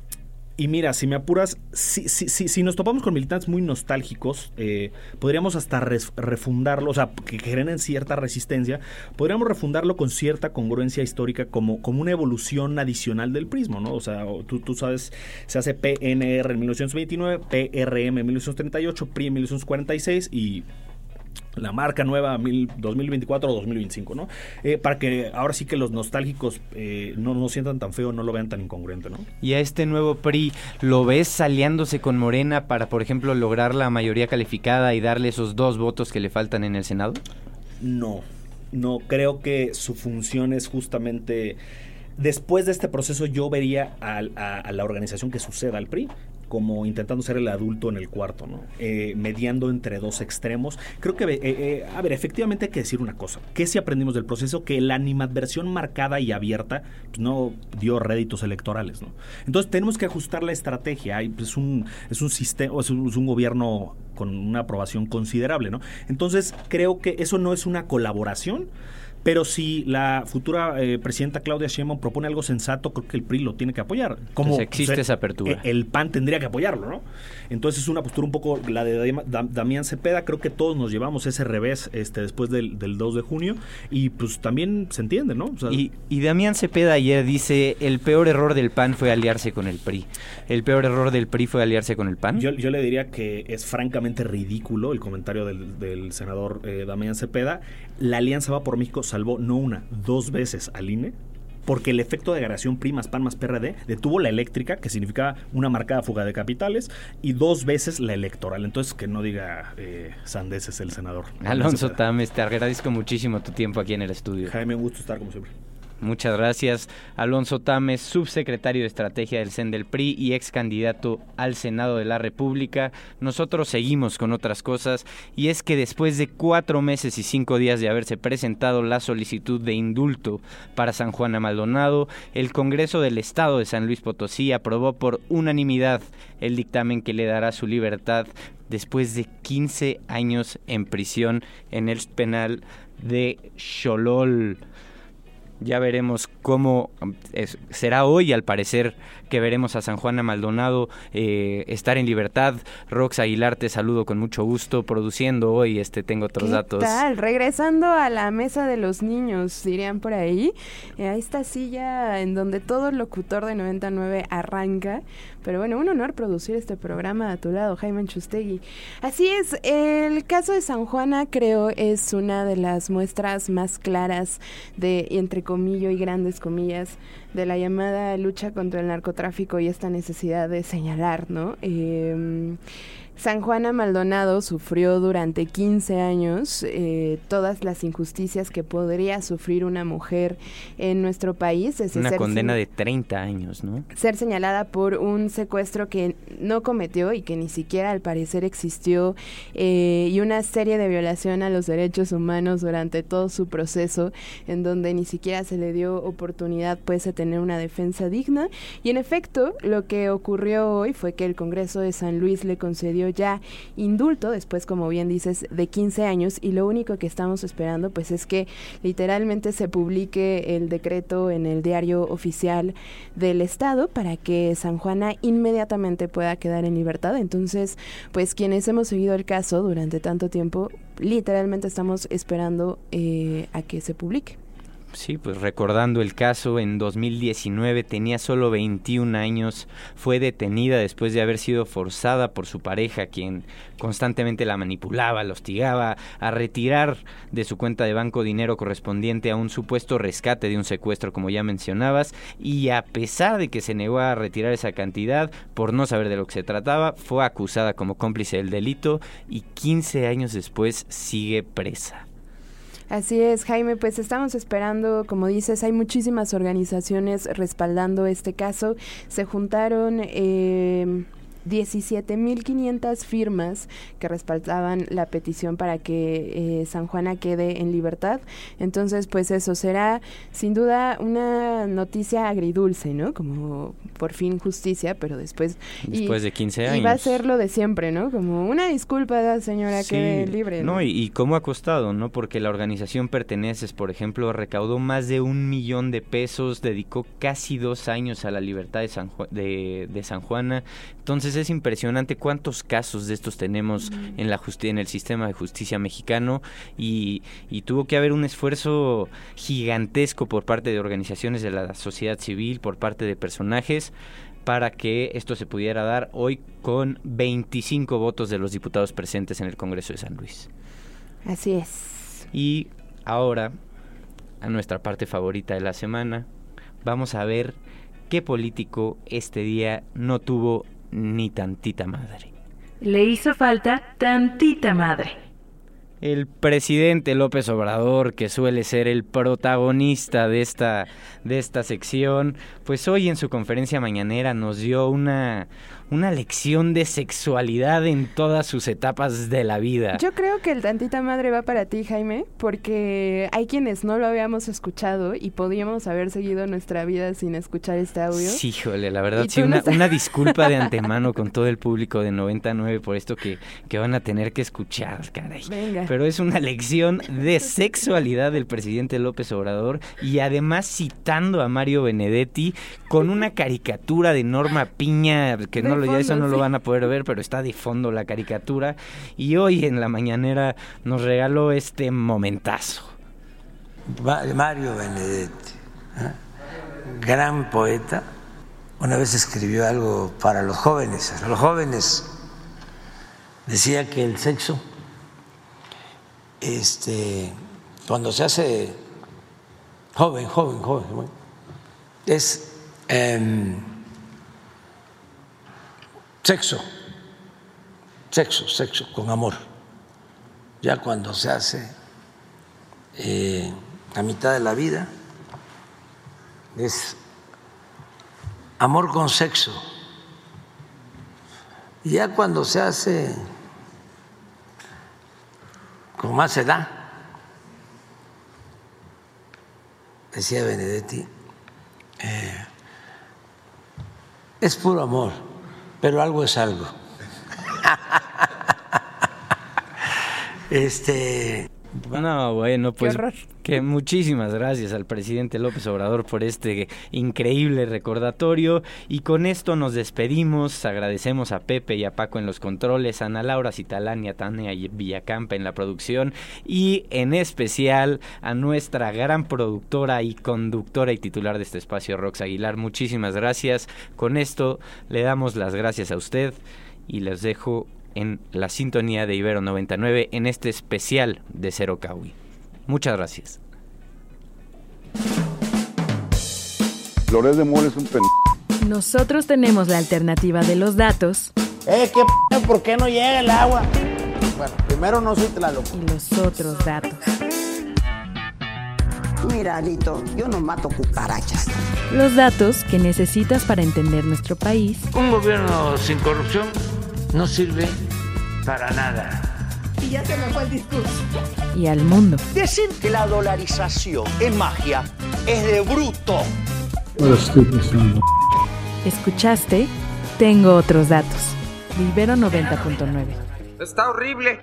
y mira, si me apuras, si nos topamos con militantes muy nostálgicos, podríamos hasta refundarlo, o sea, que generen cierta resistencia, podríamos refundarlo con cierta congruencia histórica como una evolución adicional del prismo, ¿no? O sea, tú sabes, se hace PNR en 1929, PRM en 1938, PRI en 1946 y la marca nueva 2024 o 2025, ¿no? Para que ahora sí que los nostálgicos no sientan tan feo, no lo vean tan incongruente, ¿no? ¿Y a este nuevo PRI lo ves aliándose con Morena para, por ejemplo, lograr la mayoría calificada y darle esos 2 votos que le faltan en el Senado? No, No, creo que su función es justamente... Después de este proceso yo vería a la organización que suceda al PRI como intentando ser el adulto en el cuarto, ¿no? Mediando entre dos extremos. Creo que, a ver, efectivamente hay que decir una cosa. ¿Qué sí aprendimos del proceso? Que la animadversión marcada y abierta pues, no dio réditos electorales, ¿no? Entonces tenemos que ajustar la estrategia. Es un sistema, es un gobierno con una aprobación considerable, ¿no? Entonces creo que eso no es una colaboración. Pero si la futura presidenta Claudia Sheinbaum propone algo sensato, creo que el PRI lo tiene que apoyar. Entonces existe esa apertura. El PAN tendría que apoyarlo, ¿no? Entonces es una postura un poco la de Damián Cepeda. Creo que todos nos llevamos ese revés después del 2 de junio y pues también se entiende, ¿no? O sea, y Damián Cepeda ayer dice, el peor error del PAN fue aliarse con el PRI. ¿El peor error del PRI fue aliarse con el PAN? Yo le diría que es francamente ridículo el comentario del senador Damián Cepeda. La Alianza Va por México salvó no una, 2 veces al INE, porque el efecto de agregación PRI más PAN más PRD detuvo la eléctrica, que significaba una marcada fuga de capitales, y 2 veces la electoral. Entonces, que no diga sandeces el senador. Alonso Tames, te agradezco muchísimo tu tiempo aquí en el estudio. Jaime, un gusto estar como siempre. Muchas gracias. Alonso Tames, subsecretario de Estrategia del CEN del PRI y ex candidato al Senado de la República. Nosotros seguimos con otras cosas, y es que después de 4 meses y 5 días de haberse presentado la solicitud de indulto para San Juana Maldonado, el Congreso del Estado de San Luis Potosí aprobó por unanimidad el dictamen que le dará su libertad después de 15 años en prisión en el penal de Xolol. Ya veremos cómo será hoy, al parecer, que veremos a San Juana Maldonado estar en libertad. Rox Aguilar, te saludo con mucho gusto, produciendo hoy Tengo Otros Datos. ¿Qué tal? Regresando a la mesa de los niños, dirían por ahí, a esta silla en donde todo locutor de 99 arranca. Pero bueno, un honor producir este programa a tu lado, Jaime Chustegui. Así es, el caso de San Juana creo es una de las muestras más claras de, entre comillas y grandes comillas, de la llamada lucha contra el narcotráfico y esta necesidad de señalar, ¿no? San Juana Maldonado sufrió durante 15 años todas las injusticias que podría sufrir una mujer en nuestro país. Es una condena de 30 años, ¿no? Ser señalada por un secuestro que no cometió y que ni siquiera al parecer existió, y una serie de violación a los derechos humanos durante todo su proceso, en donde ni siquiera se le dio oportunidad pues de tener una defensa digna. Y en efecto, lo que ocurrió hoy fue que el Congreso de San Luis le concedió ya indulto después, como bien dices, de 15 años, y lo único que estamos esperando pues es que literalmente se publique el decreto en el diario oficial del Estado para que San Juana inmediatamente pueda quedar en libertad. Entonces, pues quienes hemos seguido el caso durante tanto tiempo, literalmente estamos esperando a que se publique. Sí, pues recordando el caso, en 2019 tenía solo 21 años, fue detenida después de haber sido forzada por su pareja, quien constantemente la manipulaba, la hostigaba a retirar de su cuenta de banco dinero correspondiente a un supuesto rescate de un secuestro, como ya mencionabas, y a pesar de que se negó a retirar esa cantidad por no saber de lo que se trataba, fue acusada como cómplice del delito y 15 años después sigue presa. Así es, Jaime, pues estamos esperando, como dices, hay muchísimas organizaciones respaldando este caso. Se juntaron 17,500 firmas que respaldaban la petición para que San Juana quede en libertad. Entonces, pues eso será sin duda una noticia agridulce, ¿no? Como por fin justicia, pero después de 15 años. Y va a ser lo de siempre, ¿no? Como una disculpa, señora, sí, quede libre, ¿no? Y cómo ha costado, ¿no? Porque la organización Perteneces, por ejemplo, recaudó más de 1 millón de pesos, dedicó casi 2 años a la libertad de San Juana. Entonces es impresionante cuántos casos de estos tenemos en el sistema de justicia mexicano, y tuvo que haber un esfuerzo gigantesco por parte de organizaciones de la sociedad civil, por parte de personajes, para que esto se pudiera dar hoy con 25 votos de los diputados presentes en el Congreso de San Luis. Así es. Y ahora, a nuestra parte favorita de la semana, vamos a ver qué político este día no tuvo ni tantita madre. Le hizo falta tantita madre. El presidente López Obrador, que suele ser el protagonista de esta sección, pues hoy en su conferencia mañanera nos dio una lección de sexualidad en todas sus etapas de la vida. Yo creo que el tantita madre va para ti, Jaime, porque hay quienes no lo habíamos escuchado y podíamos haber seguido nuestra vida sin escuchar este audio. Sí, híjole, la verdad, sí, una disculpa de antemano con todo el público de 99 por esto que van a tener que escuchar, caray. Venga. Pero es una lección de sexualidad del presidente López Obrador y además citando a Mario Benedetti con una caricatura de Norma Piña, que no ya eso no lo van a poder ver, pero está de fondo la caricatura, y hoy en la mañanera nos regaló este momentazo. Mario Benedetti, gran poeta, una vez escribió algo para los jóvenes. A los jóvenes decía que el sexo, cuando se hace joven, es sexo con amor. Ya cuando se hace a mitad de la vida es amor con sexo. Y ya cuando se hace con más edad, decía Benedetti, es puro amor, pero algo es algo. No, bueno, pues que muchísimas gracias al presidente López Obrador por este increíble recordatorio, y con esto nos despedimos. Agradecemos a Pepe y a Paco en los controles, a Ana Laura Citalán y a Tania Villacampa en la producción, y en especial a nuestra gran productora y conductora y titular de este espacio, Rox Aguilar. Muchísimas gracias. Con esto le damos las gracias a usted y les dejo en la sintonía de Ibero 99 en este especial de Cero Kawi. Muchas gracias. Loret de Mola es un Nosotros tenemos la alternativa de los datos. ¿Por qué no llega el agua? Bueno, primero no soy Tlaloc. Y los otros datos. Mira, Alito, yo no mato cucarachas. Los datos que necesitas para entender nuestro país. Un gobierno sin corrupción no sirve para nada. Y ya se me fue el discurso. Y al mundo. Decir que la dolarización es magia es de bruto. ¿Escuchaste? Tengo otros datos. Ibero 90.9. Está horrible.